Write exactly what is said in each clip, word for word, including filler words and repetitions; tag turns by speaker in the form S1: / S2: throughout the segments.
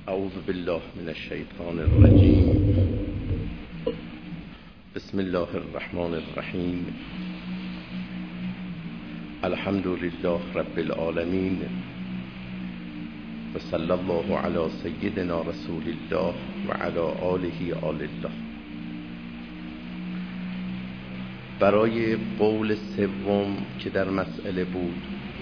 S1: اعوذ بالله من الشیطان الرجیم. بسم الله الرحمن الرحیم. الحمد لله رب العالمین و صلی الله علی سیدنا رسول الله و علی آله آل الله. برای قول سوم که در مسئله بود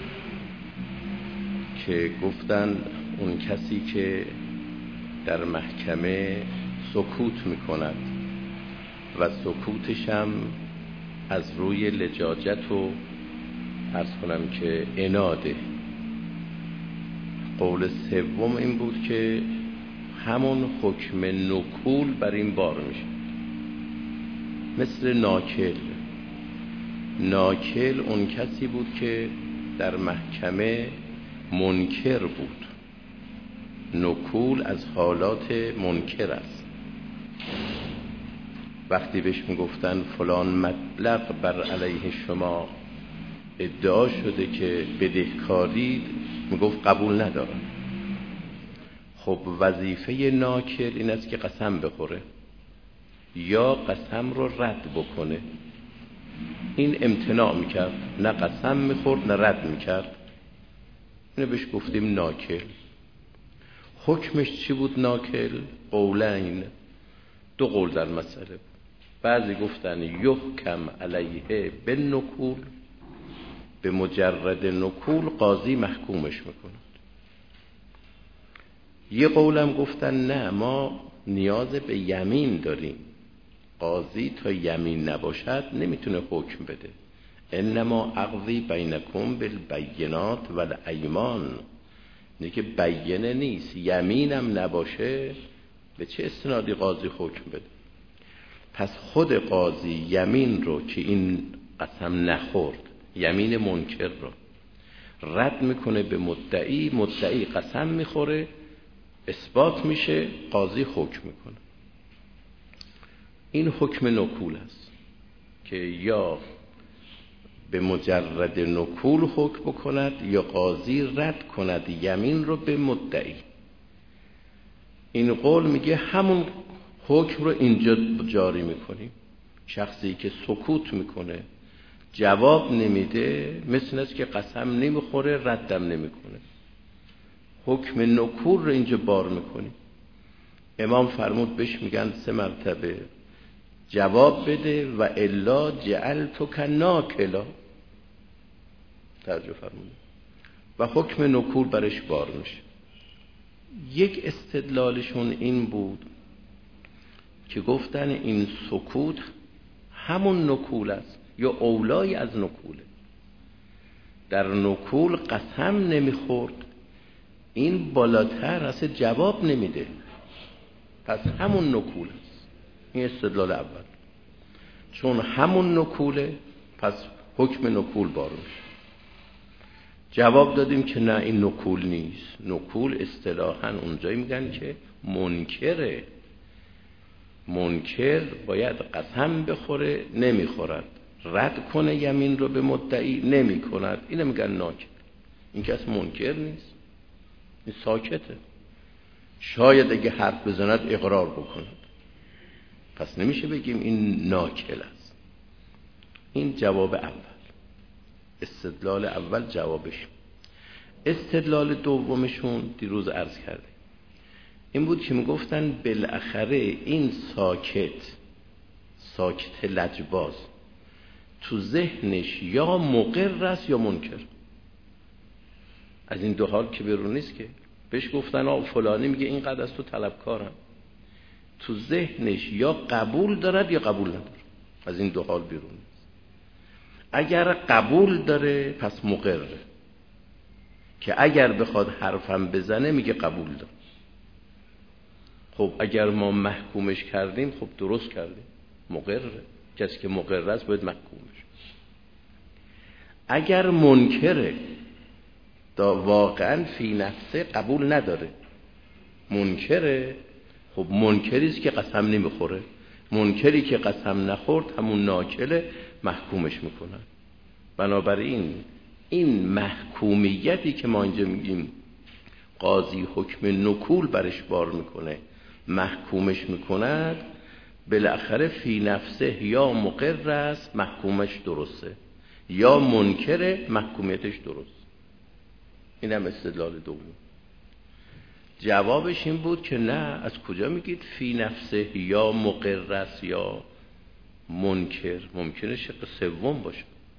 S1: که گفتن اون کسی که در محکمه سکوت میکند و سکوتش هم از روی لجاجت و عرض کنم که عناده. قول سوم این بود که همون حکم نکول بر این بار میشه، مثل ناکل. ناکل اون کسی بود که در محکمه منکر بود. نکول از حالات منکر است. وقتی بهش میگفتن فلان مبلغ بر علیه شما ادعا شده که بدهکاری، میگفت قبول ندارم. خب وظیفه ناکل این است که قسم بخوره یا قسم رو رد بکنه. این امتناع میکرد، نه قسم میخورد نه رد میکرد. اینو بهش گفتیم ناکل. حکمش چی بود ناکل؟ قولین، دو قول در مسئله بود. بعضی گفتن یحکم علیه به نکول، به مجرد نکول قاضی محکومش میکند. یه قولم گفتن نه، ما نیاز به یمین داریم، قاضی تا یمین نباشد نمیتونه حکم بده. انما اقضی بینکم بالبینات والایمان. اینه که بیینه نیست، یمینم نباشه به چه استنادی قاضی حکم بده؟ پس خود قاضی یمین رو که این قسم نخورد، یمین منکر رو رد میکنه به مدعی، مدعی قسم میخوره، اثبات میشه، قاضی حکم میکنه. این حکم نکول است که یا به مجرد نکول حکم بکند یا قاضی رد کند یمین رو به مدعی. این قول میگه همون حکم رو اینجا جاری میکنیم. شخصی که سکوت میکنه، جواب نمیده، مثل است که قسم نمیخوره، ردم نمیکنه. حکم نکول رو اینجا بار میکنیم. امام فرمود بهش میگن سه مرتبه جواب بده و الا جعلتک ناکلا. ترجمه فرمود و حکم نکول برش بار میشه. یک استدلالشون این بود که گفتن این سکوت همون نکول است یا اولای از نکوله. در نکول قسم نمیخورد، این بالاتر اصلا جواب نمیده، پس همون نکول است. این استدلال اول. چون همون نکوله پس حکم نکول بار میشه. جواب دادیم که نه، این نکول نیست. نکول اصطلاحاً اونجایی میگن که منکره. منکر باید قسم بخوره، نمیخورد، رد کنه یمین رو به مدعی، نمی کند. اینو میگن ناکل. این کس منکر نیست، این ساکته. شاید اگه حرف بزند اقرار بکند، پس نمیشه بگیم این ناکل است. این جواب اول، استدلال اول جوابش. استدلال دومشون دیروز عرض کردیم این بود که میگفتن بالاخره این ساکت، ساکت لجباز، تو ذهنش یا مقر است یا منکر. از این دو حال که بیرون نیست. که بهش گفتن آ فلانی میگه اینقدر از تو طلبکارم، تو ذهنش یا قبول دارد یا قبول نداره. از این دو حال بیرون نیست. اگر قبول داره پس مقره، که اگر بخواد حرفم بزنه میگه قبول داره. خب اگر ما محکومش کردیم خب درست کردیم، مقره. کسی که مقره است باید محکومش. اگر منکره، دا واقعا فی نفسه قبول نداره، منکره، خب منکری است که قسم نمیخوره. منکری که قسم نخورد همون ناکله، محکومش میکنن. بنابراین این محکومیتی که ما اینجا میگیم قاضی حکم نکول برش بار میکنه، محکومش میکند، بالاخره فی نفسه یا مقر است محکومش درسته یا منکره محکومیتش درست. این هم استدلال دوم. جوابش این بود که نه، از کجا میگید فی نفسه یا مقر است یا منکر؟ ممکنه شق سوم باشه.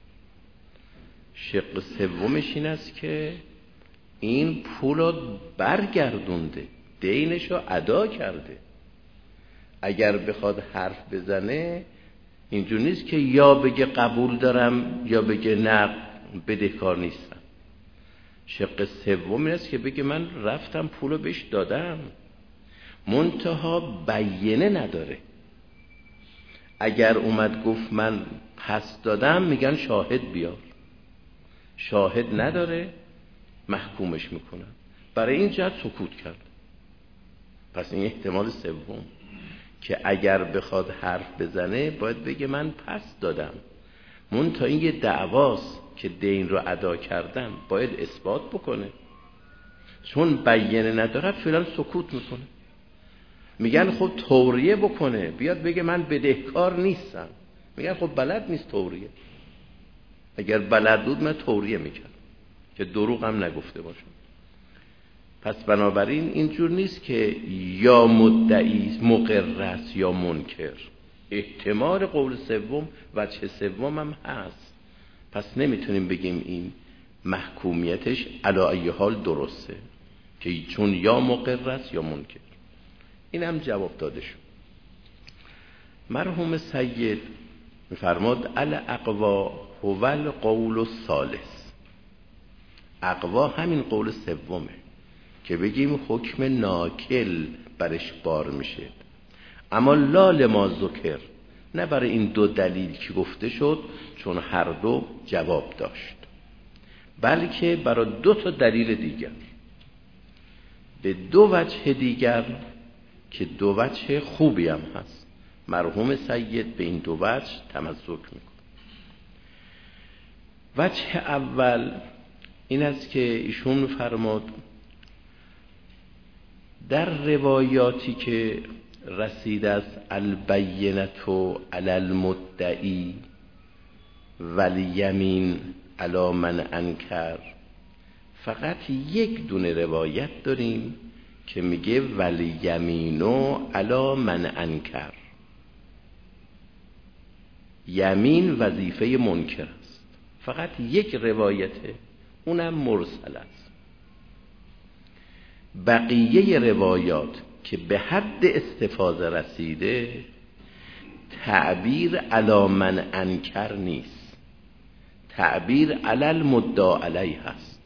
S1: شق سومش این است که این پول رو برگردونده، دینش رو ادا کرده. اگر بخواد حرف بزنه اینجور نیست که یا بگه قبول دارم یا بگه نه بدهکار نیستم. شق سوم این است که بگه من رفتم پول رو بهش دادم، منتها بیینه نداره. اگر اومد گفت من پس دادم میگن شاهد بیار، شاهد نداره محکومش میکنن. برای این جهت سکوت کرد. پس این احتمال سوم که اگر بخواد حرف بزنه باید بگه من پس دادم، منتها این یه دعواست که دین رو ادا کردم، باید اثبات بکنه. چون بیانه نداره فعلا سکوت میکنه. میگن خب توریه بکنه، بیاد بگه من بدهکار نیستم. میگن خب بلد نیست توریه. اگر بلد بود من توریه میکرد که دروغ هم نگفته باشم. پس بنابراین اینجور نیست که یا مدعی مقر است یا منکر. احتمال قول سوم وجه سوم هم هست. پس نمیتونیم بگیم این محکومیتش علی ای حال درسته، که چون یا مقر است یا منکر. این هم جواب داده شد. مرحوم سید میفرماد الاقوا هو القول الثالث. اقوا همین قول سومه که بگیم حکم ناکل برش بار میشه، اما لا لما ذکر، نه برای این دو دلیل که گفته شد چون هر دو جواب داشت، بلکه برای دو تا دلیل دیگر، به دو وجه دیگر که دو وجه خوبی هم هست. مرحوم سید به این دو وجه تمسک میکنه. وجه اول این است که ایشون فرمود در روایاتی که رسیده است البینة علی المدعی والیمین علی من انکر، فقط یک دونه روایت داریم که میگه والیمین علی من انکر. یمین وظیفه منکر است. فقط یک روایته، اونم مرسل است. بقیه روایات که به حد استفاضه رسیده تعبیر علی من انکر نیست، تعبیر علی المدعی علیه هست.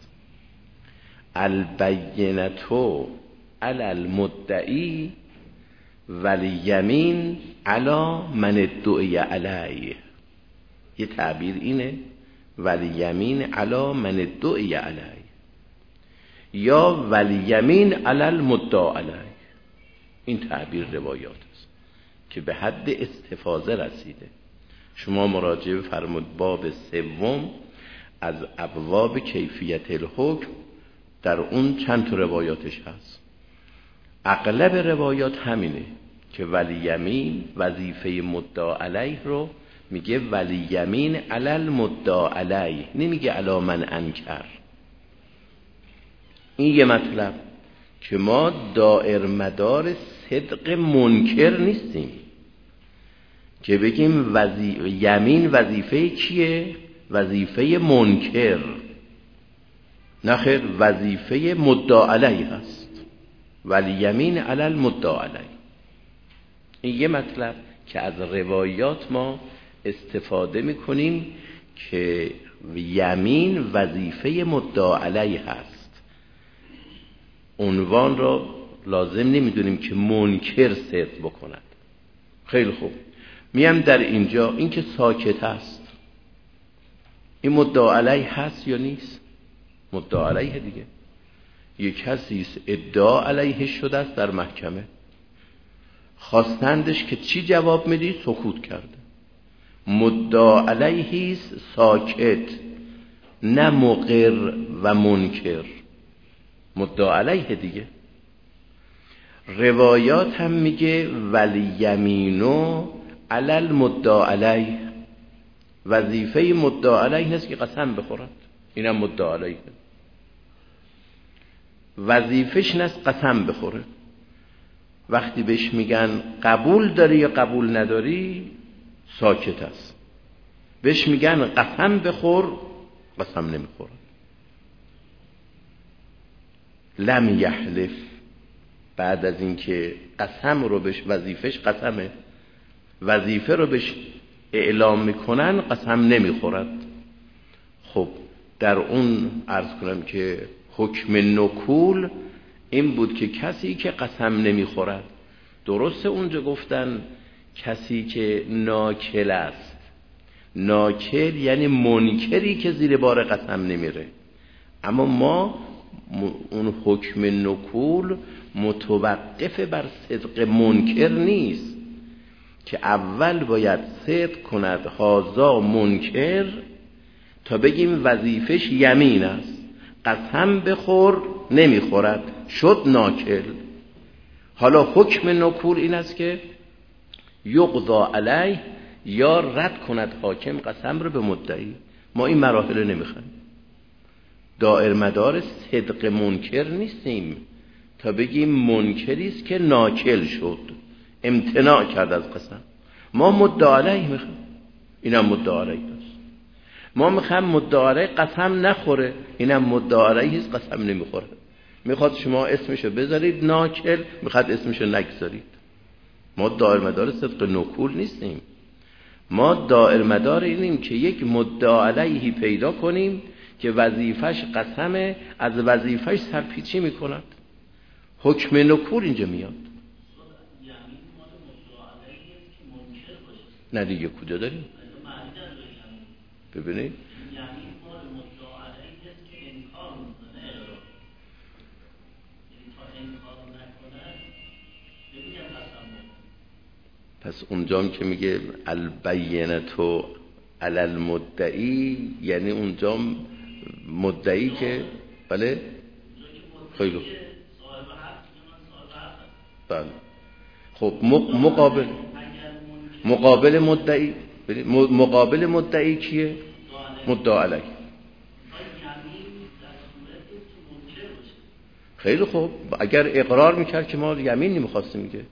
S1: البینة علی المدعی والیمین علی من ادعی علیه. یه تعبیر اینه، والیمین علی من ادعی علیه، یا والیمین علی المدعی علیه. این تعبیر روایات است که به حد استفاضه رسیده. شما مراجعه فرمود باب سوم از ابواب کیفیت الحکم، در اون چند تا روایاتش هست. اغلب روایات همینه که والیمین وظیفه مدعی علیه رو میگه والیمین علی المدعی علیه، نمیگه علی من انکر. این یه مطلب که ما دائر مدار صدق منکر نیستیم که بگیم وظیفه یمین وظیفه کیه؟ وظیفه منکر. نخیر، وظیفه مدعی علیه هست، ولی یمین علی المدعی علیه. این یه مطلب که از روایات ما استفاده میکنیم که یمین وظیفه مدعی علیه هست. عنوان را لازم نمیدونیم که منکر صدق بکند. خیلی خوب، میم در اینجا این که ساکت هست، این مدعی علیه هست یا نیست؟ مدعی علیه دیگه. یک کسی ادعا علیه شده است در محکمه، خواستندش که چی جواب میدی؟ سکوت کرده. مدعی علیه است، ساکت، نه مقر و منکر. مدعا علیه دیگه. روایات هم میگه والیمینو علی المدعا علیه، وظیفه مدعا علیه نیست که قسم بخورد، اینم مدعا علیه، وظیفش نیست قسم بخوره. وقتی بهش میگن قبول داری یا قبول نداری ساکت است، بهش میگن قسم بخور قسم نمیخوره. لم یحلف، بعد از اینکه قسم رو بهش، وظیفش قسمه، وظیفه رو بهش اعلام میکنن قسم نمیخورد. خب در اون عرض کنم که حکم نکول این بود که کسی که قسم نمیخورد، درسته اونجا گفتن کسی که ناکل است، ناکل یعنی منکری که زیر بار قسم نمیره، اما ما اون حکم نکول متوقف بر صدق منکر نیست که اول باید صدق کند هازا منکر تا بگیم وظیفش یمین است، قسم بخور نمیخورد شد ناکل. حالا حکم نکول این است که یقضا علیه، یا رد کند حاکم قسم رو به مدعی. ما این مراحل نمیخوایم، دائر مدار صدق منکر نیستیم تا بگیم منکری است که ناکل شد، امتناع کرد از قسم. ما مدعا علیه میخوایم، اینم مدعا علیه است. ما میخوایم مدعا علیه قسم نخوره، اینم مدعا علیه است قسم نمیخوره. میخواد شما اسمشو بذارید ناکل، میخواد اسمشو نگذارید. ما دائر مدار صدق نکول نیستیم، ما دائر مدار اینیم که یک مدعا علیه پیدا کنیم که وظیفش قسمه، از وظیفش سرپیچی میکند. حکم نکول اینجا میاد. نه دیگه کجا داریم؟ ببینید پس اونجام که میگه البینتو علی المدعی، یعنی اونجام مدعی که بله خیلی بله. خب مقابل مقابل مدعی، مقابل مدعی کیه؟ مدعا علیه. خیلی خوب، اگر اقرار میکرد که ما یمین نمیخواستیم میگه.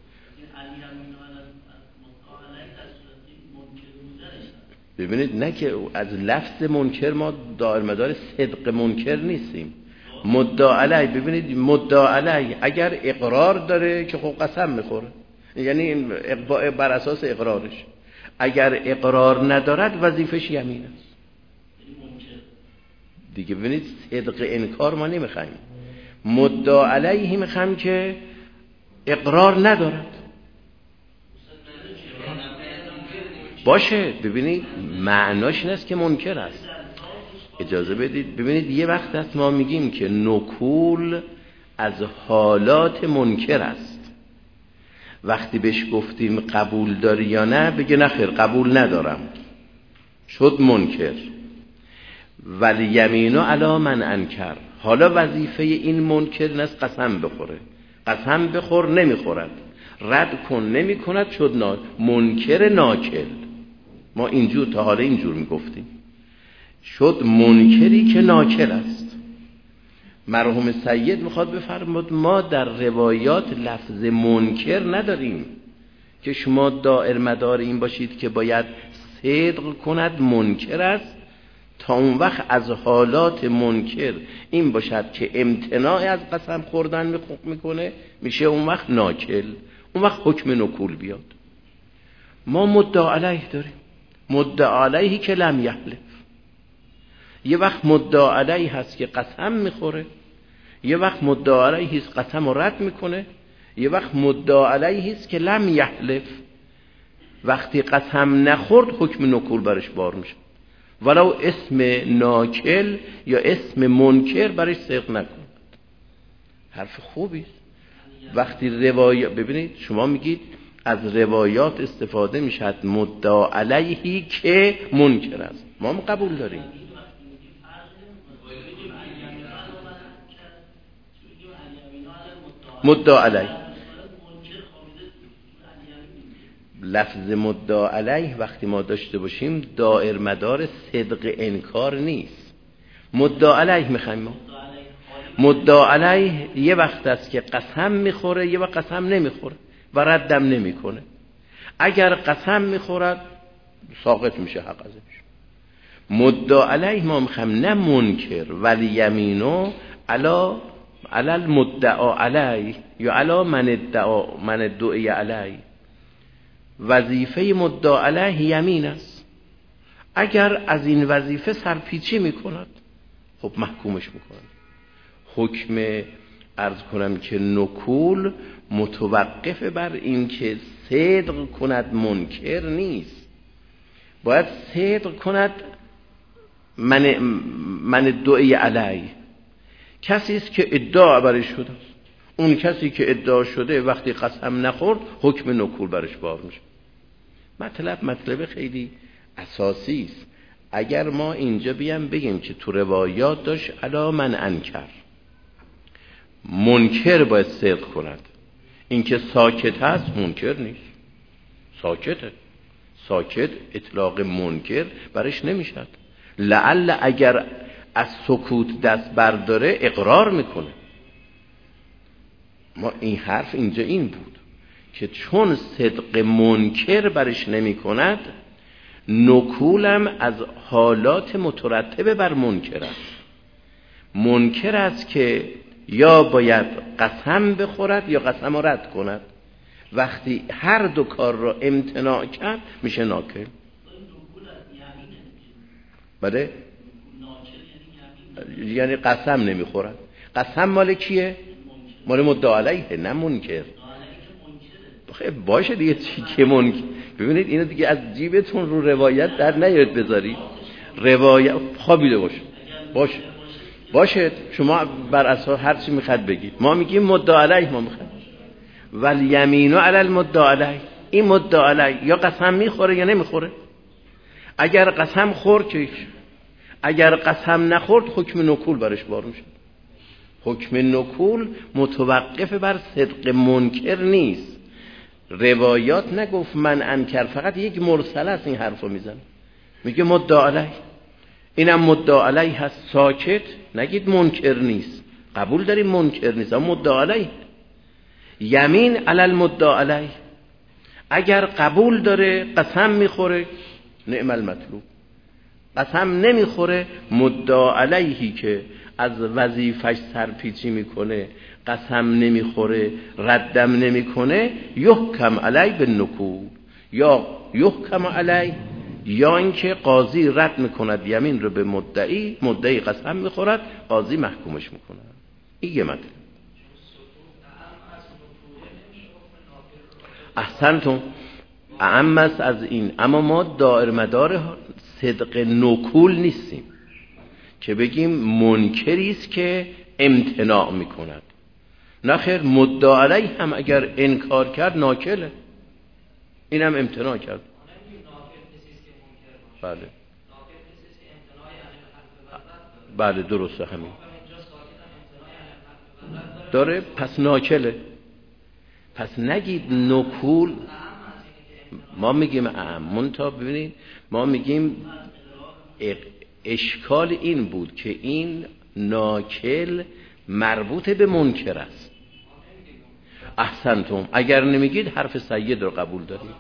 S1: ببینید نه که از لفظ منکر ما دائر مدار صدق منکر نیستیم. مدعا علیه، ببینید مدعا علیه اگر اقرار داره که خب قسم میخوره، یعنی بر اساس اقرارش. اگر اقرار ندارد وظیفش یمین است دیگه. ببینید صدق انکار ما نمیخوایم، مدعا علیه میخوایم که اقرار ندارد باشه. ببینید معناش این است که منکر است. اجازه بدید ببینید یه وقت است ما میگیم که نکول از حالات منکر است، وقتی بهش گفتیم قبول داری یا نه بگه نخیر قبول ندارم شد منکر. ولی یمینو علی من انکر، حالا وظیفه این منکر نیست قسم بخوره، قسم بخور نمیخورد، رد کن نمی کند شد نا... منکر ناکل. ما اینجور تا حالا اینجور میگفتیم، شد منکری که ناکل است. مرحوم سید میخواد بفرماد ما در روایات لفظ منکر نداریم که شما دائر مدار این باشید که باید صدق کند منکر است، تا اون وقت از حالات منکر این باشد که امتناع از قسم خوردن میکنه، میشه اون وقت ناکل، اون وقت حکم نکول بیاد. ما مدعا علیه داریم، مدعا علیه که لم یحلف. یه وقت مدعا علیه هست که قسم میخوره، یه وقت مدعا علیه هست قسم رو رد میکنه، یه وقت مدعا علیه هست که لم یحلف. وقتی قسم نخورد حکم نکول برش بار میشه، ولو اسم ناکل یا اسم منکر برش صدق نکند. حرف خوبی است. وقتی روایات، ببینید شما میگید از روایات استفاده میشد مدعا علیهی که منکر است، ما هم قبول داریم. مدعا علیه. لفظ مدعا علیه وقتی ما داشته باشیم دائر مدار صدق انکار نیست. مدعا علیه میخوایم ما مدعا علیه یه وقت است که قسم میخوره، یه وقت قسم نمیخوره و ردم نمیکنه. اگر قسم میخورد ساقط میشه حق ازش. مدعا علیه ما میخوایم نه منکر، ولی یمینو علا علا المدعا علیه یا علا من ادعا من ادعی علیه. وظیفه مدعا علیه یمین است. اگر از این وظیفه سرپیچی میکند خب محکومش میکنند. حکم عرض کنم که نکول متوقف بر این که صدق کند منکر نیست، باید صدق کند من من دعای علی. کسی است که ادعا برش شده، اون کسی که ادعا شده وقتی قسم نخورد حکم نکول برش بار میشه. مطلب مطلب خیلی اساسی است. اگر ما اینجا بیام بگیم که تو روایات داشت الا من انکر، منکر باید صدق کند. این که ساکت هست منکر نیست، ساکته. ساکت اطلاق منکر برش نمیشد. لعل اگر از سکوت دست برداره اقرار میکنه. ما این حرف اینجا این بود که چون صدق منکر برش نمی کند، نکولم از حالات مترتبه بر منکر است. منکر است که یا باید قسم بخورد یا قسم را رد کند. وقتی هر دو کار را امتناع کرد میشه ناکل. بله؟ یعنی قسم نمیخورد. قسم مال کیه؟ مال مدعا علیه، نه منکر. خیلی باشه دیگه چی که منکر. ببینید اینو دیگه از جیبتون رو روایت در نیارید بذارید. روایت خوابیده باشه باشه باشه شما بر اساس هر چی میخواد بگید. ما میگیم مدعا علیه، ما میخواد ولی یمینو علی المدعا علیه. این مدعا علیه یا قسم میخوره یا نمیخوره. اگر قسم خورد که اگر قسم نخورد حکم نکول برش بار میشه. حکم نکول متوقف بر صدق منکر نیست. روایات نگفت من انکر، فقط یک مرسله است این حرفو میزنه، میگه مدعا علیه. اینم مدعا علیه هست، ساکت. نگید منکر نیست، قبول داریم منکر نیست، اما مدعا علیه. یمین علی المدعا علیه. اگر قبول داره قسم میخوره نعم المطلوب. قسم نمیخوره مدعا علیهی که از وظیفش سرپیچی میکنه، قسم نمیخوره، ردم نمیکنه، یحکم علی بالنکول. یا یحکم علی، یا اینکه قاضی رد میکند یمین رو به مدعی، مدعی قسم میخورد، قاضی محکومش میکنه. این یه مطلب. احسنتون، اعم است از این. اما ما دائر مدار صدق نکول نیستیم که بگیم منکری است که امتناع میکند. نه خیر، مدعا علیه هم اگر انکار کرد ناکله، اینم امتناع کرد. بله بله درسته، همین داره. پس ناکله. پس نگید نکول. ما میگیم اعمون. تا ببینید ما میگیم اشکال این بود که این ناکل مربوط به منکر است. احسنتم. اگر نمیگید حرف سید رو قبول دارید.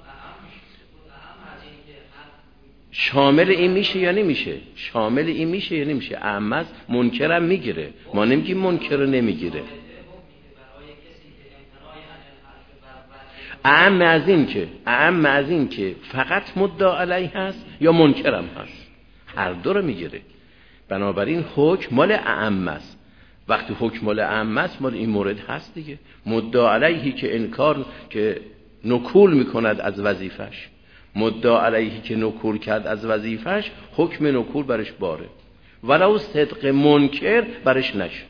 S1: شامل این میشه یا نمیشه؟ شامل این میشه یا نمیشه؟ اعم است، منکرم میگیره. ما نمیگیم منکر رو نمیگیره. اعم از این که اعم از این که فقط مدعا علیه هست یا منکرم هست، هر دو رو میگیره. بنابراین حکم مال اعم است. وقتی حکم مال اعم است مال این مورد هست دیگه. مدعا علیهی که انکار که نکول میکند از وظیفش، مدعا علیهی که نکول کرد از وظیفش، حکم نکول برش باره ولو صدق منکر برش نشه.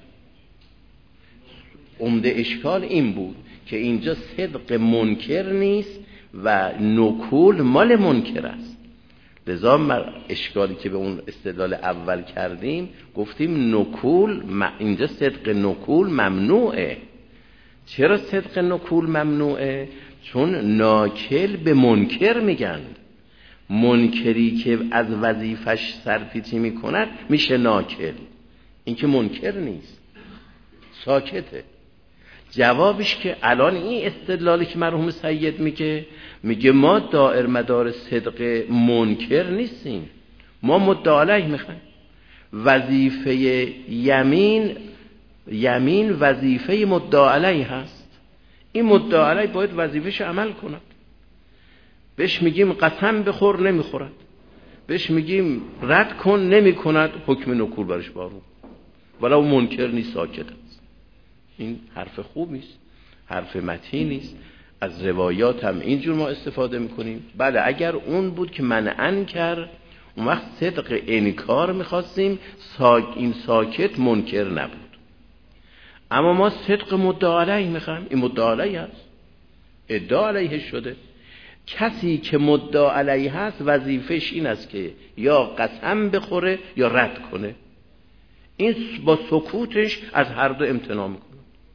S1: عمده اشکال این بود که اینجا صدق منکر نیست و نکول مال منکر است. لذا اشکالی که به اون استدلال اول کردیم گفتیم نکول، اینجا صدق نکول ممنوعه. چرا صدق نکول ممنوعه؟ چون ناکل به منکر میگن، منکری که از وظیفش سرپیچی میکند میشه ناکل، این که منکر نیست، ساکته. جوابش که الان این استدلالی که مرحوم سید میگه، میگه ما دائر مدار صدق منکر نیستیم، ما مدعا علیه میخوایم. وظیفه یمین، یمین وظیفه مدعا علیه هست، این مدعا علیه باید وظیفهش عمل کند. بهش میگیم قسم بخور نمیخورد، بهش میگیم رد کن نمی کند، حکم نکول برش بارو، ولو منکر نیست، ساکت است. این حرف خوبی است، حرف متینی است. از روایات هم اینجور ما استفاده میکنیم. بله اگر اون بود که منعن کرد، اون وقت صدق انکار میخواستیم، ساک این ساکت منکر نبود. اما ما صدق مدعا علیه میخوایم، این مدعا علیه هست، ادعا علیه شده. کسی که مدعا علیه هست وظیفش این است که یا قسم بخوره یا رد کنه، این با سکوتش از هر دو امتناع میکنه.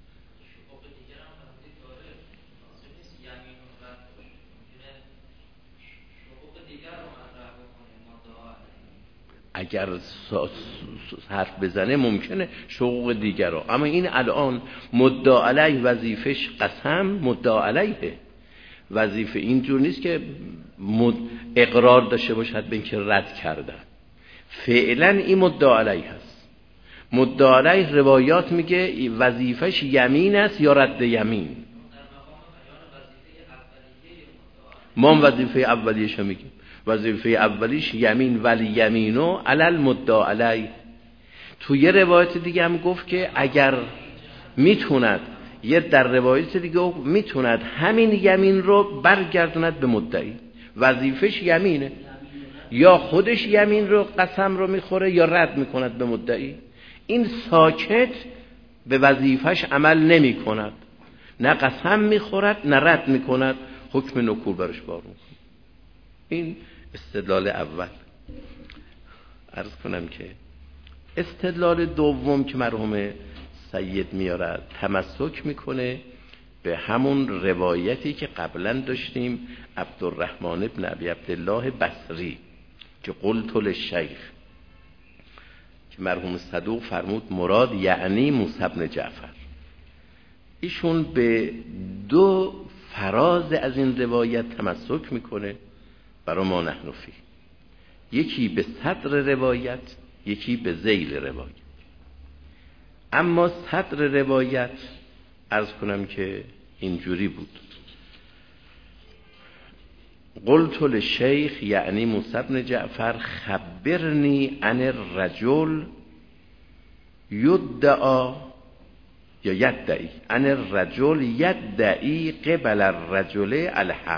S1: اگر حرف بزنه ممکنه شقوق دیگر رو، اما این الان مدعا علیه وظیفش قسم، مدعا علیه وظیفه اینجور نیست که اقرار داشته باشد به اینکه رد کردن. فعلا این مدعا علیه هست. مدعا علیه روایات میگه وظیفش یمین است یا رد یمین. ما وظیفه اولیش میگیم، وظیفه اولیش یمین ولی یمینو علل مدعا علیه. تو یه روایت دیگه هم گفت که اگر میتوند، یه در روایت دیگه گفت میتوند همین یمین رو برگردوند به مدعی، وظیفش یمینه، یا خودش یمین رو قسم رو میخوره یا رد میکند به مدعی. این ساکت به وظیفش عمل نمی کند، نه قسم میخورد نه رد میکند، حکم نکول برش بارون. این استدلال اول. عرض کنم که استدلال دوم که مرحوم سید میارد، تمسک میکنه به همون روایتی که قبلا داشتیم، عبدالرحمن ابن ابی عبدالله بصری که قلت للشیخ، که مرحوم صدوق فرمود مراد یعنی موسی بن جعفر. ایشون به دو فراز از این روایت تمسک میکنه برای ما نحن فیه، یکی به صدر روایت، یکی به ذیل روایت. اما صدر روایت عرض کنم که اینجوری بود: قلت للشیخ یعنی موسی بن جعفر خبرنی عن الرجل یدعا یا یدعی عن الرجل یدعی قبل الرجل الحق.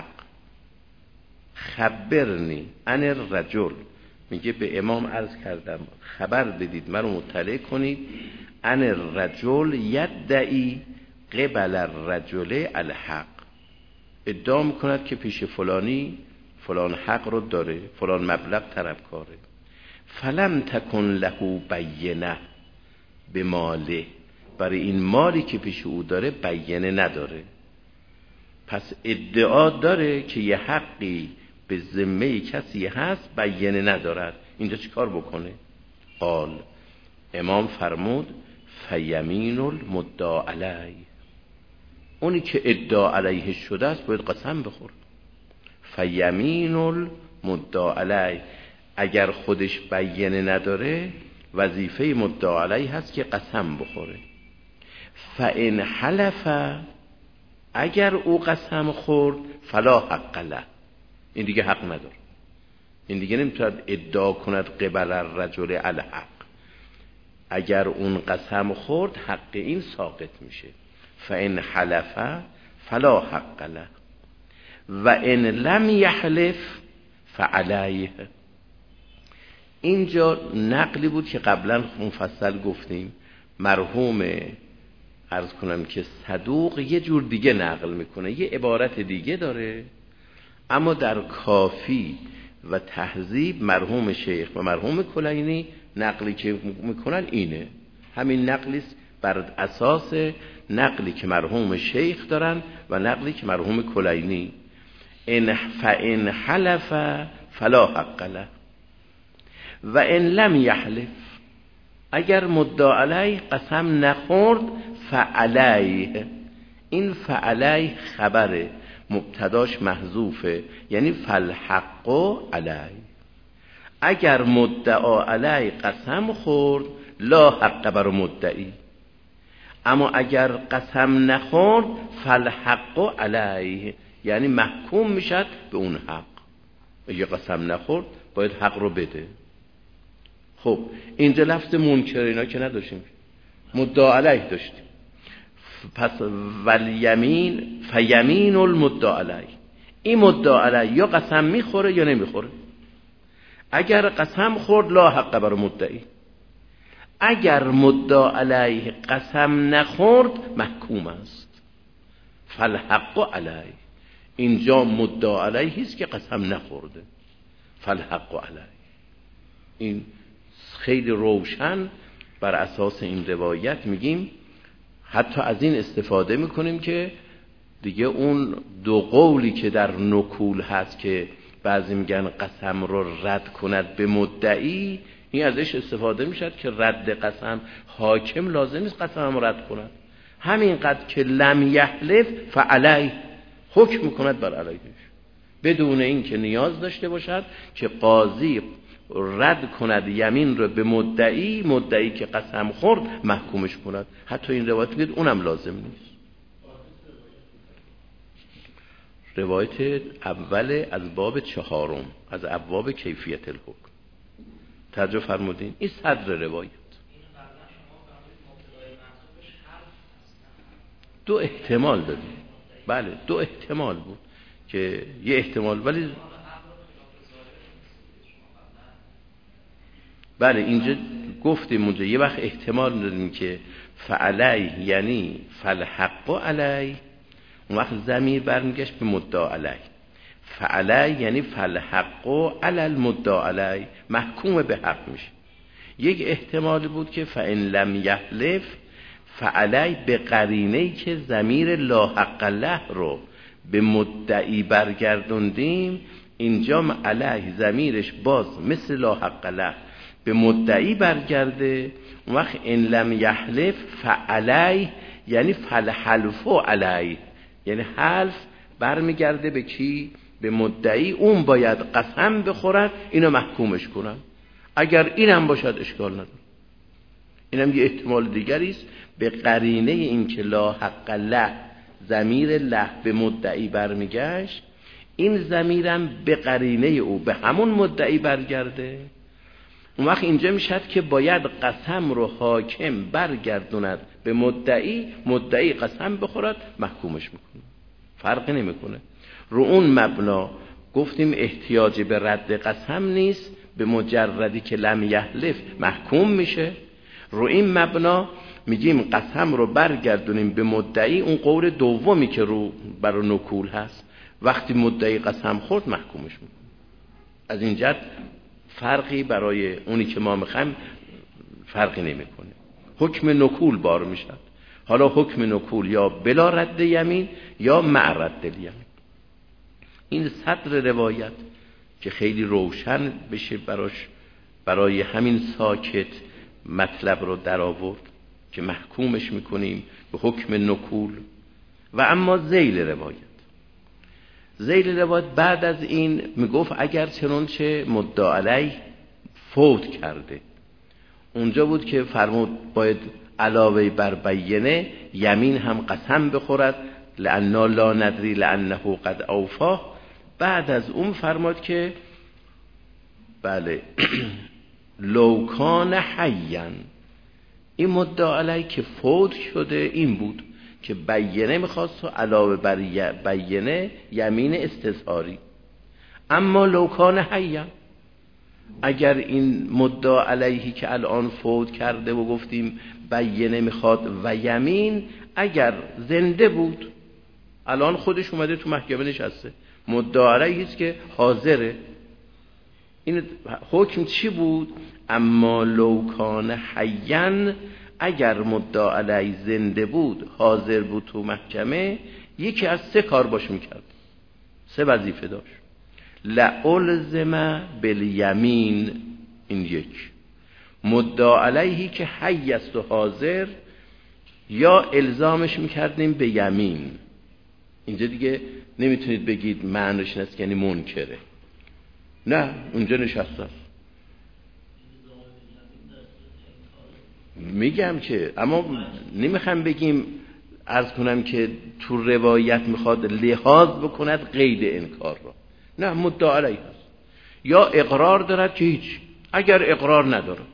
S1: خبرنی عن الرجل، میگه به امام عرض کردم خبر بدید، من رو مطلع کنید، عن الرجل یدعی قبل الرجل الحق، ادعا میکند که پیش فلانی فلان حق رو داره، فلان مبلغ طلبکاره. فلم تکن له بینه به ماله، برای این مالی که پیش او داره بینه نداره، پس ادعا داره که یه حقی به ذمه کسی هست بینه ندارد، اینجا چی کار بکنه؟ قال، امام فرمود فیمین المدعا علیه، اونی که ادعا علیه شده است باید قسم بخوره. فیمین المدعا علیه، اگر خودش بینه نداره وظیفه مدعا علیه هست که قسم بخوره. فان حلف، اگر او قسم خورد، فلا حق له، این دیگه حق نداره، این دیگه نمیتواند ادعا کند قبل الرجل الحق. اگر اون قسم خورد حق این ساقط میشه. فان حلف فلا حق له و ان لم یحلف فعلیه. اینجا نقلی بود که قبلا مفصل گفتیم، مرحوم عرض کنم که صدوق یه جور دیگه نقل میکنه، یه عبارت دیگه داره، اما در کافی و تهذیب مرحوم شیخ و مرحوم کلینی نقلی که میکنن اینه، همین نقلیست بر اساس نقلی که مرحوم شیخ دارن و نقلی که مرحوم کلینی. ان فان حلف فلا حق له و ان لم یحلف، اگر مدعا علیه قسم نخورد فعلیه. این فعلیه خبره، مبتداش محذوفه، یعنی فالحق علیه. اگر مدعا علیه قسم خورد لا حق بر مدعی، اما اگر قسم نخورد فالحق علیه، یعنی محکوم میشد به اون حق. اگه قسم نخورد باید حق رو بده. خب اینجا لفظ منکر اینا که نداشتیم، مدعا علیه داشتیم. پس والیمین فیمین المدعا علیه، این مدعا علیه یا قسم میخوره یا نمیخوره. اگر قسم خورد لا حق بر مدعی، اگر مدعا علیه قسم نخورد محکوم است. فالحق علیه، اینجا مدعا علیه است که قسم نخورده، فالحق علیه. این خیلی روشن بر اساس این روایت میگیم. حتی از این استفاده میکنیم که دیگه اون دو قولی که در نکول هست که بعضی میگن قسم رو رد کند به مدعی، این ازش استفاده میشد که رد قسم حاکم لازم نیست قسم رو رد کند، همینقدر که لم یحلف فعلی حکم میکند بر علیهش، بدون این که نیاز داشته باشد که قاضی رد کند یمین رو به مدعی، مدعی که قسم خورد محکومش کند. حتی این روایت میگه اونم لازم نیست. روایت اول از باب چهارم از ابواب کیفیت الحکم. توجه فرمودین؟ این صدر روایت. دو احتمال دادیم. بله دو احتمال بود که یه احتمال، ولی بله اینجا گفتیم اونجا یه وقت احتمال دادیم که فعلی یعنی فالحق علی، اون وقت ضمیر برمیگشت به مدعا علی. فعلی یعنی فالحق علی المدعا علی، محکوم به حق میشه. یک احتمال بود که فان لم یحلف فعلی به قرینه‌ای که ضمیر لا حق له رو به مدعی برگردوندیم، اینجا علی ضمیرش باز مثل لا حق له به مدعی برگرده. اون وقت ان لم یحلف فعلی یعنی فالحلف علی، یعنی حلف برمیگرده به کی؟ به مدعی. اون باید قسم بخورد اینو محکومش کنن. اگر اینم باشد اشکال نداره. اینم یه احتمال دیگری است، به قرینه این که لا حق له ضمیر له به مدعی برمیگشت، این ضمیرم به قرینه او به همون مدعی برگرده. اون وقت اینجا میشد که باید قسم رو حاکم برگردوند به مدعی، مدعی قسم بخورد محکومش میکنه، فرقی نمیکنه. رو اون مبنا گفتیم احتیاج به رد قسم نیست، به مجردی که لم یحلف محکوم میشه. رو این مبنا میگیم قسم رو برگردونیم به مدعی، اون قول دومی که رو برای نکول هست، وقتی مدعی قسم خورد محکومش میکنه. از این جهت فرقی برای اونی که ما میخوایم فرقی نمیکنه. حکم نکول بار میشد. حالا حکم نکول یا بلا رد یمین یا مع رد یمین. این صدر روایت که خیلی روشن بشه براش، برای همین ساکت مطلب رو در آورد که محکومش میکنیم به حکم نکول. و اما ذیل روایت، ذیل روایت بعد از این میگفت اگر چنانچه مدعا علیه فوت کرده، اونجا بود که فرمود باید علاوه بر بینه یمین هم قسم بخورد، لأننا لا ندری لأنه قد اوفا. بعد از اون فرمود که بله لو کان حیا، این مدعا علیه که فوت شده این بود که بینه میخواست و علاوه بر بینه یمین استظهاری. اما لو کان حیا، اگر این مدعا علیهی که الان فوت کرده و گفتیم بینه میخواد و یمین، اگر زنده بود، الان خودش اومده تو محکمه نشسته، مدعا علیهی است که حاضره، این حکم چی بود؟ اما لو کان حیا، اگر مدعا علیه زنده بود حاضر بود تو محکمه یکی از سه کار باش میکرد، سه وظیفه داشت. لعلزم بالیمین، این یک. مدعا علیهی که حی است و حاضر، یا الزامش میکردیم به یمین. اینجا دیگه نمیتونید بگید معنیش است یعنی منکره، نه، اونجا نشسته است. میگم که اما نمیخوام بگیم، عرض کنم که تو روایت میخواد لحاظ بکند قید انکار را، نه، مدعا علیه است. یا اقرار دارد که هیچ، اگر اقرار ندارد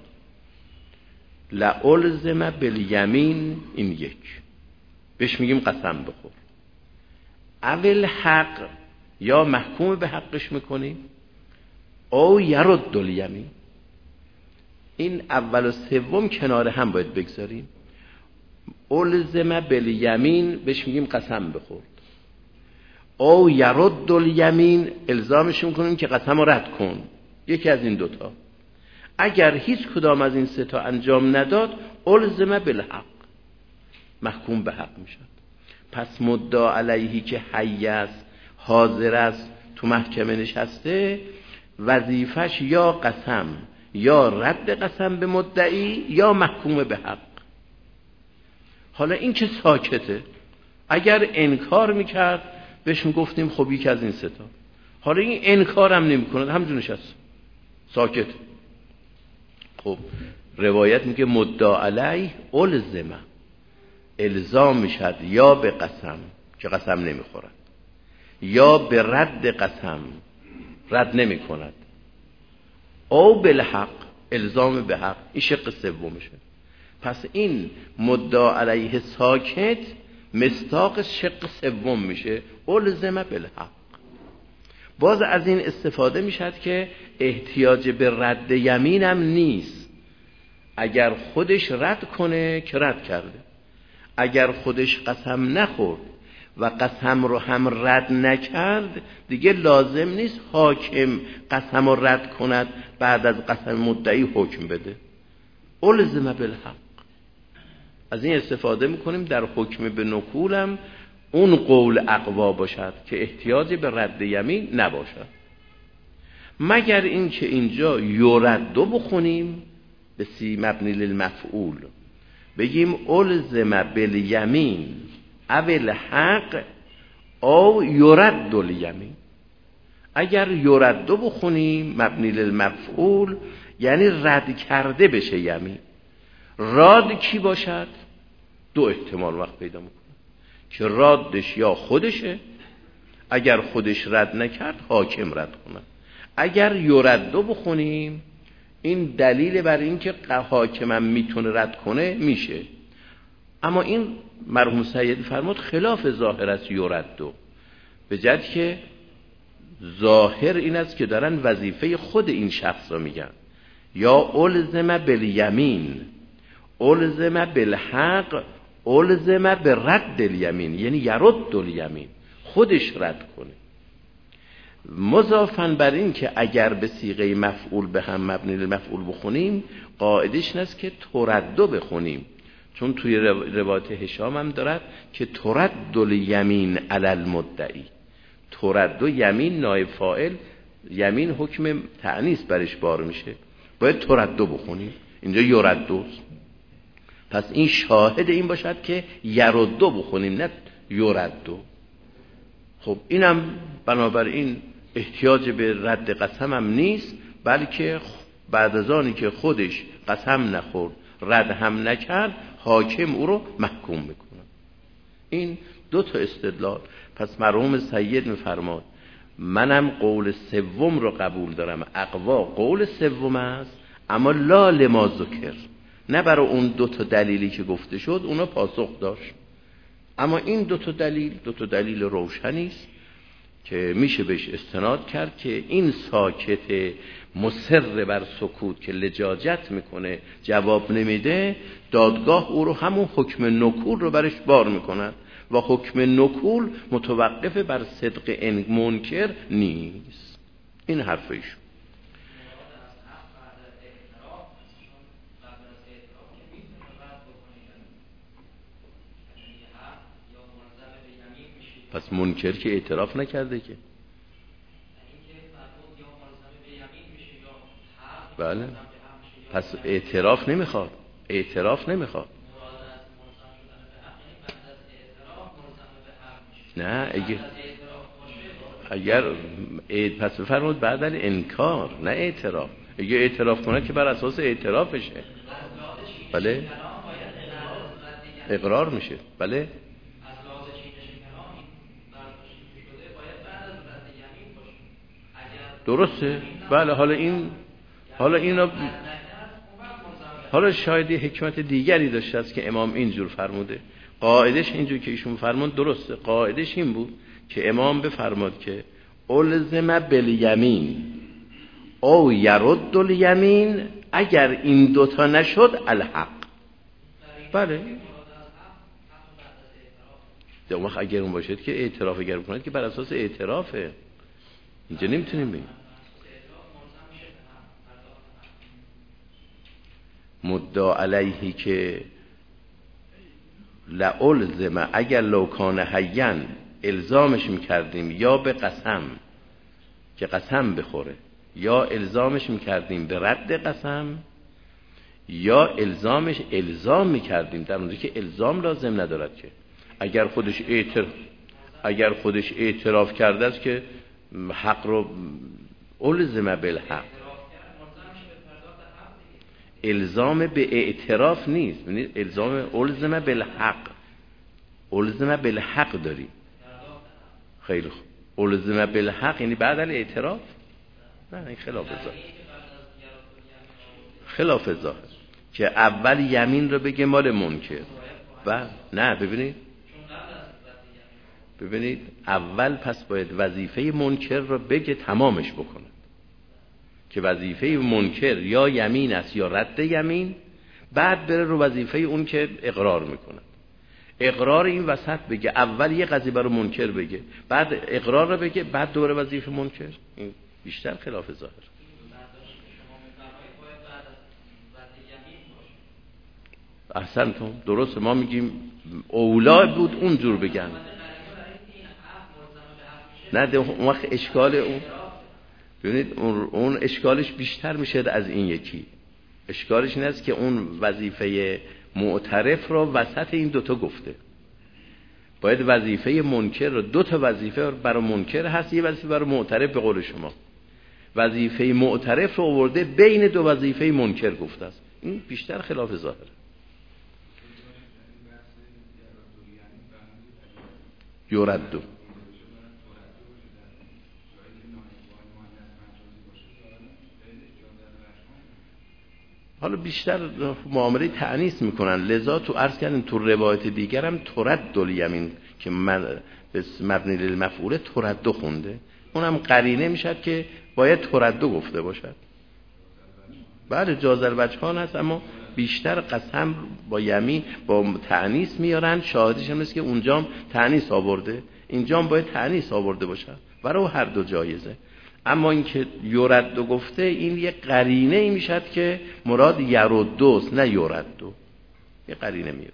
S1: لعلزم بالیمین، این یک، بهش میگیم قسم بخور. اول حق، یا محکوم به حقش میکنیم، او یرد الیمین. این اول و سوم کنار هم باید بگذاریم. الزم بالیمین بهش میگیم قسم بخورد، او یرد الیمین الزامش میکنیم که قسم رو رد کن، یکی از این دوتا. اگر هیچ کدام از این سه تا انجام نداد الزم بالحق، محکوم به حق میشد. پس مدعا علیهی که حی است، حاضر است، تو محکمه نشسته، وظیفش یا قسم یا رد قسم به مدعی یا محکوم به حق. حالا این که ساکته، اگر انکار میکرد بهش میگفتیم خب یک از این سه تا. حالا این انکار هم نمیکنه، همجور نشست ساکت. خب روایت میگه مدعا علیه الزمه، الزام میشد یا به قسم که قسم نمیخورد، یا به رد قسم رد نمی کند، او بالحق الزام به حق، این شق سومشه. پس این مدعا علیه ساکت مصداق شق سوم میشه، الزم بالحق. باز از این استفاده میشد که احتیاج به رد یمین هم نیست. اگر خودش رد کنه که رد کرده، اگر خودش قسم نخورد و قسم رو هم رد نکرد دیگه لازم نیست حاکم قسم رو رد کند بعد از قسم مدعی حکم بده. الزم بالحق. از این استفاده میکنیم در حکم به نکولم اون قول اقوا باشد که احتیاجی به رد یمین نباشد، مگر این که اینجا یردو بخونیم به سی مبنی للمفعول، بگیم الزم بالیمین اول حق او یرد الیمین. اگر یردو بخونیم مبنی للمفعول یعنی رد کرده بشه یمین. راد کی باشد؟ دو احتمال وقت پیدا میکنه که رادش یا خودشه، اگر خودش رد نکرد حاکم رد کنه. اگر یردو بخونیم این دلیل بر این که حاکمم میتونه رد کنه میشه. اما این مرحوم سیدی فرمود خلاف ظاهر است یردو، به جد که ظاهر این است که دارن وظیفه خود این شخص رو میگن. یا الزم بالیمین، الزم بالحق، الزم برد الیمین، یعنی یرد الیمین، خودش رد کنه. مضافاً بر این که اگر به صیغه مفعول به هم مبنی للمفعول بخونیم قاعدش این است که تردو بخونیم، چون توی روایت هشام هم دارد که ترد الیمین علی المدعی. تردو یمین نایب فاعل، یمین حکم تأنیث برش بار میشه، باید تردو بخونیم. اینجا یردوست. پس این شاهد این باشد که یردو بخونیم نه یردو. خب اینم بنابراین احتیاج به رد قسم هم نیست، بلکه بعد از آنی که خودش قسم نخورد رد هم نکرد حاکم او رو محکوم میکنه. این دو تا استدلال. پس مرحوم سید میفرماد منم قول سوم رو قبول دارم، اقوا قول سوم است، اما لا لما ذکر، نه برای اون دو تا دلیلی که گفته شد اونا پاسخ داشت. اما این دو تا دلیل دو تا دلیل روشنی است که میشه بهش استناد کرد که این ساکت مصر بر سکوت که لجاجت میکنه جواب نمیده، دادگاه او رو همون حکم نکول رو برش بار میکند و حکم نکول متوقف بر صدق ان منکر نیست. این حرف ایشون. پس منکر که اعتراف نکرده که. بله، پس اعتراف نمیخواد، اعتراف نمیخواد. نه اگه اگر پس بفرمود بعد از انکار نه اعتراف. اگه اعتراف کنه که بر اساس اعترافشه. بله اقرار میشه. بله درسته. بله حالا این حالا این حالا شاید حکمت دیگری داشته است که امام اینجور فرموده. قاعدش اینجور که ایشون فرمود درسته. قاعدش این بود که امام بفرماد که الزم بالیمین او یرد الیمین، اگر این دوتا نشد الحق. بله اون وقت اگر اون باشد که اعتراف اگر بکند که بر اساس اعترافه، اینجا نمیتونیم بگیم. مدعا علیهی که لالزم، اگر لوکان حیان الزامش میکردیم یا به قسم که قسم بخوره، یا الزامش میکردیم به رد قسم، یا الزامش الزام میکردیم در اونجایی که الزام لازم ندارد که اگر خودش اعتراف اگر خودش اعتراف کرده است که حق رو الزم بالحق. الزام به اعتراف نیست، ببینید الزام الزم بالحق، الزم بالحق داری. خیلی خوب، الزم بالحق یعنی بعد از اعتراف؟ نه این خلاف ظاهر، خلاف ظاهر که اول یمین رو بگه مال منکر و نه. ببینید ببینید اول پس باید وظیفه منکر رو بگه تمامش بکنه، که وظیفه منکر یا یمین است یا رد یمین، بعد بره رو وظیفه اون که اقرار میکنه. اقرار این وسط بگه، اول یه قضیه برای منکر بگه، بعد اقرار رو بگه، بعد دوباره وظیفه منکر. این بیشتر خلاف ظاهر. احسنتم، درست. ما میگیم اولا بود اونجور بگن. نه ده اون وقت اشکال اون ببینید اون, اون اشکالش بیشتر میشه از این یکی. اشکالش این است که اون وظیفه معترف رو وسط این دوتا گفته. باید وظیفه منکر رو، دوتا وظیفه برای منکر هست، یه وظیفه برای معترف. به قول شما وظیفه معترف رو آورده بین دو وظیفه منکر گفته است. این بیشتر خلاف ظاهره. یردو حالا بیشتر معامله تأنیث میکنن، لذا تو عرض کردن تو روایت دیگر هم ترد الیمین که مبنی للمفعول تردو خونده، اونم قرینه میشد که باید تردو گفته باشد. بله جاز الوجهان هست، اما بیشتر قسم با یمین با تأنیث میارن. شاهدش هم است که اونجام تأنیث آورده، اینجام باید تأنیث آورده باشد، برای هر دو جایزه. اما اینکه یردو گفته این یه قرینه ای میشد که مراد یردوست نه یردو، یه قرینه میاره.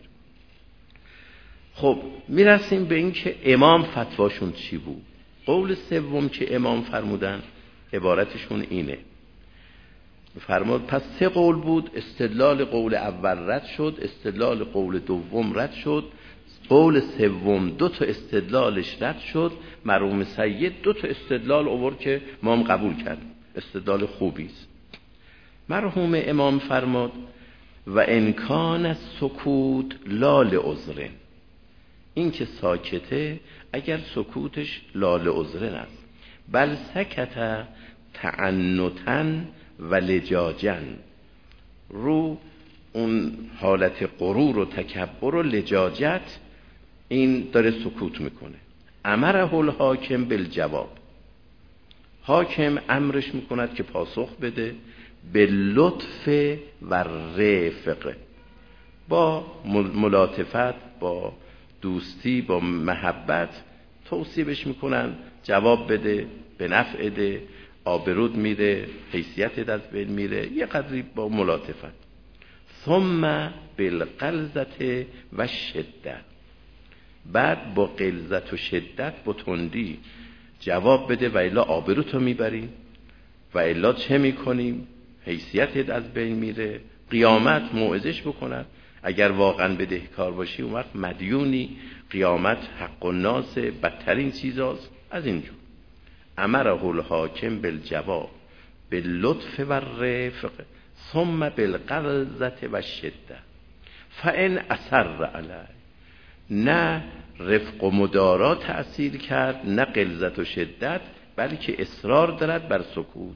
S1: خب میرسیم به این که امام فتواشون چی بود. قول سوم که امام فرمودن عبارتشون اینه، فرمود پس سه قول بود، استدلال قول اول رد شد، استدلال قول دوم رد شد، قول سوم دو تا استدلالش رد شد. مرحوم سید دو تا استدلال آورد که ما هم قبول کردیم، استدلال خوبی است. مرحوم امام فرمود و انکان سکوت لا لعذر، این که ساکته اگر سکوتش لا لعذر است، بل سکت تعنتن و لجاجن، رو اون حالت غرور و تکبر و لجاجت این داره سکوت میکنه. امره الحاکم بالجواب، حاکم امرش میکند که پاسخ بده به لطف و رفق، با ملاطفت، با دوستی، با محبت توصیبش میکنن جواب بده، به نفع ده، آبرود میره، حیثیت از بین میره، یه قدری با ملاطفت. ثم بالغلظه و شدت، بعد با غلظت و شدت با تندی جواب بده و الا آبروتو میبریم و الا چه میکنیم، حیثیتت از بین میره. قیامت موعظش بکنن اگر واقعا بدهکار باشی اون وقت مدیونی، قیامت حق الناس بدترین چیزاست. از اینجور امره الحاکم بالجواب باللطف و الرفق ثم بالغلظة و الشده فان اصر علیه. نه رفق و مدارا تأثیر کرد، نه غلظت و شدت، بلکه اصرار دارد بر سکوت.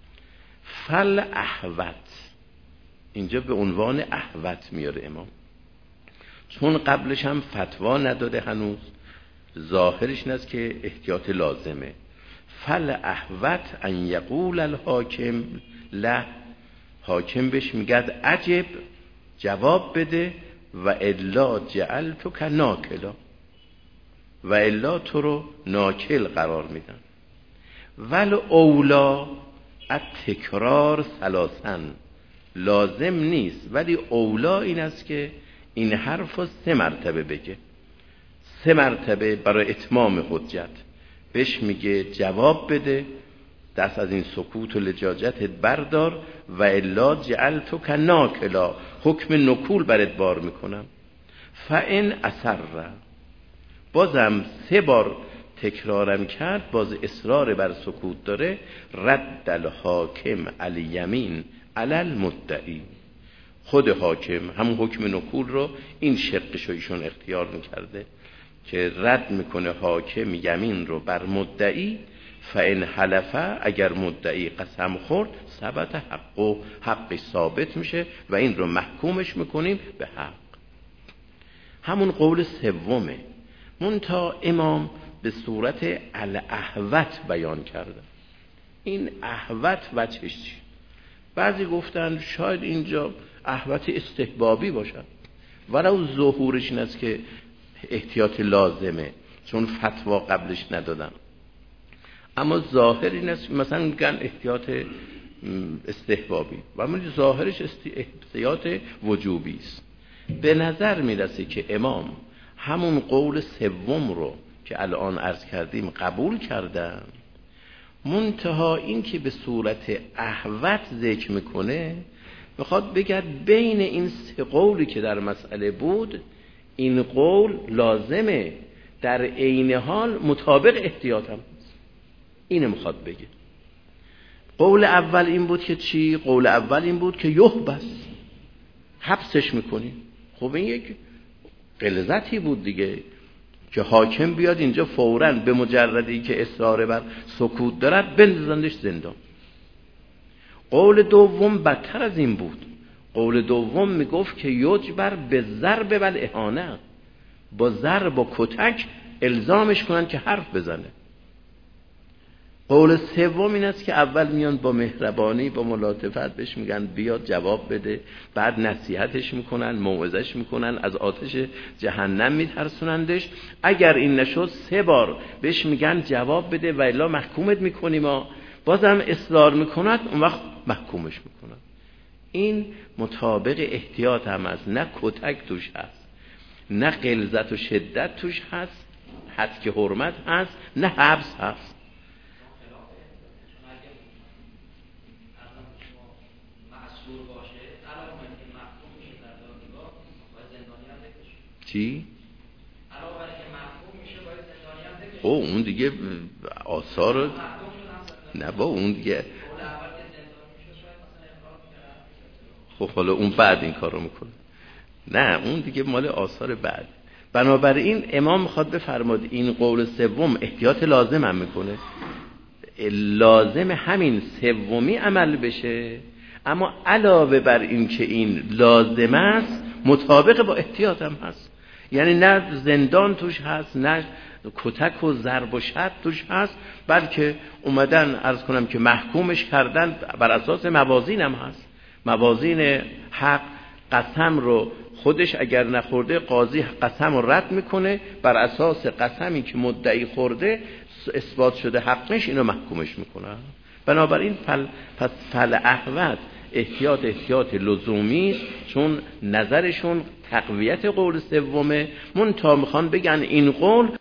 S1: فل احوت، اینجا به عنوان احوت میاره امام، چون قبلش هم فتوا نداده هنوز، ظاهرش این است که احتیاط لازمه. فل احوت ان یقول الحاکم له، حاکم بهش میگد عجب، جواب بده، و الا جعلتک ناکلا، و الا تو رو ناکل قرار میدن. ول اولا التکرار ثلاثا، لازم نیست ولی اولا این است که این حرف رو سه مرتبه بگه، سه مرتبه برای اتمام حجت بهش میگه جواب بده، دست از این سکوت و لجاجتت بردار، و الا جعلتک ناکلا، حکم نکول برات بار میکنم. فان اصر، بازم سه بار تکرارم کرد، باز اصرار بر سکوت داره. رد الحاکم الیمین علی المدعی، خود حاکم همون حکم نکول رو این شقش رو ایشون اختیار میکرده که رد میکنه حاکم یمین رو بر مدعی. فان حلفه، اگر مدعی قسم خورد، ثبت حق، و حق ثابت میشه و این رو محکومش میکنیم به حق. همون قول سومه، منتها امام به صورت الاحوت بیان کرده. این احوت وجهش چی؟ بعضی گفتن شاید اینجا احوت استحبابی باشد، ولو ظهورش این است که احتیاط لازمه چون فتوا قبلش ندادن، اما ظاهر این است مثلا میگن احتیاط استحبابی و من ظاهرش احتیاط وجوبی است. به نظر میرسه که امام همون قول سوم رو که الان عرض کردیم قبول کردن، منتها این که به صورت احوت ذکر میکنه میخواد بگه بین این سه قولی که در مسئله بود این قول لازمه، در عین حال مطابق احتیاط هم اینو میخواد بگه. قول اول این بود که چی؟ قول اول این بود که یحبس، حبسش میکنی. خب این یک غلظتی بود دیگه که حاکم بیاد اینجا فوراً به مجردی که اصرار بر سکوت دارد بندازندش زندان. قول دوم بدتر از این بود، قول دوم میگفت که یجبر به ضرب و الاهانه، با ضرب و کتک الزامش کنن که حرف بزنه. قول سوم این است که اول میان با مهربانی با ملاطفت بهش میگن بیاد جواب بده، بعد نصیحتش میکنن، موعظش میکنن، از آتش جهنم میترسونندش. اگر این نشد سه بار بهش میگن جواب بده و الا محکومت میکنیم، ما بازم اصرار میکند، اون وقت محکومش میکنن. این مطابق احتیاط هم هست، نه کتک توش هست، نه غلظت و شدت توش هست، حد که حرمت هست، نه حبس هست. چی؟ او اون دیگه آثار نه با اون دیگه. خب حالا اون بعد این کار رو میکنه، نه اون دیگه مال آثار بعد. بنابراین امام میخواد بفرماد این قول سوم احتیاط لازم هم میکنه، لازم همین سومی عمل بشه، اما علاوه بر این که این لازم است مطابق با احتیاط هم هست. یعنی نه زندان توش هست، نه کتک و ضرب و شد توش هست، بلکه اومدن عرض کنم که محکومش کردن بر اساس موازین هم هست. موازین حق، قسم رو خودش اگر نخورده قاضی قسم رو رد میکنه، بر اساس قسمی که مدعی خورده اثبات شده حقش، اینو محکومش میکنه. بنابراین فل پس فل احوت احتیاط احتیاط لزومی است، چون نظرشون تقویت قول سومه. منتها میخوان بگن این قول